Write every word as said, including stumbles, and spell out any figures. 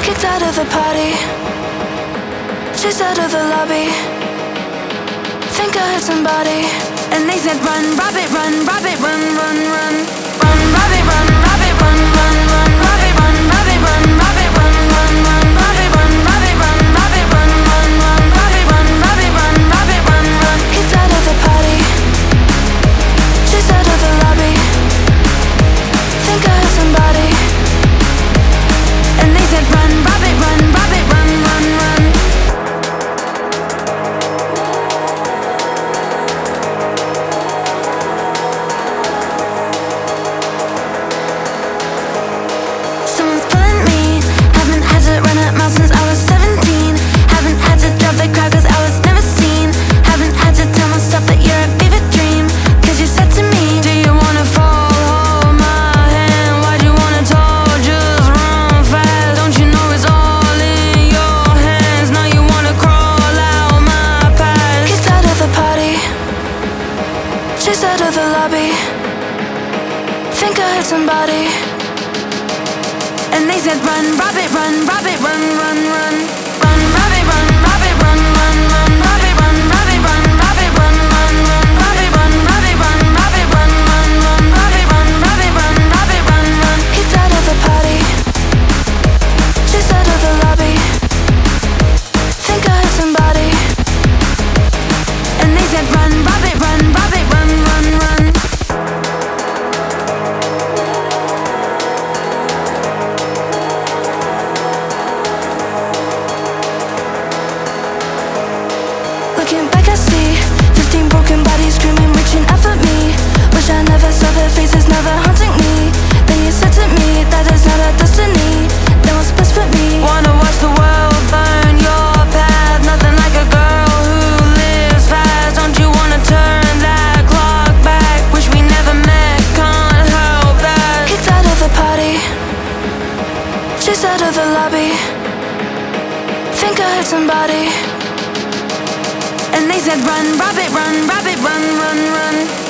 Kicked out of the party, chased out of the lobby. Think I heard somebody, and they said run, rabbit, run, rabbit, run, run, run. Run, rabbit, run, rabbit, run, run, run. Rabbit, run, rabbit, run, rabbit, run, run, run. Rabbit, run, rabbit, run, rabbit, run, run, run. Rabbit, run, rabbit, run, rabbit, run, run. Kicked out of the party, chased out of the lobby. Think I heard somebody, and they said run, rabbit, run, rabbit, run, run, run. Someone's pulling me, haven't had to run a mile since I was seventeen. Haven't had to drop the crowd cause I was never seen. Haven't had to tell myself that you're a fever dream. Cause you said to me, do you wanna fall? Hold my hand, why'd you wanna talk? Just run fast, don't you know it's all in your hands? Now you wanna crawl out my past. Kicked out of the party, chased out of the lobby. Think I heard somebody, and they said run, rabbit, run, rabbit, run, run, run. Run, rabbit, run, rabbit, run, run, run. Rabbit, run, rabbit, run, rabbit, run, run, run. Rabbit, run, rabbit, run, rabbit, run, run, run. Rabbit, run, rabbit, run, rabbit, run, run. Kicked out of the party, chased out of the lobby. Think I heard somebody, and they said run, rabbit, run, rabbit, run, run, run. Looking back I see fifteen broken bodies screaming, reaching out for me. Wish I never saw their faces, never haunting me. Then you said to me that it's not our destiny. Then what's best for me? Wanna watch the world burn your path. Nothing like a girl who lives fast. Don't you wanna turn that clock back? Wish we never met, can't help that. Kicked out of the party, chased out of the lobby. Think I heard somebody, and they said run, rabbit, run, rabbit, run, run, run.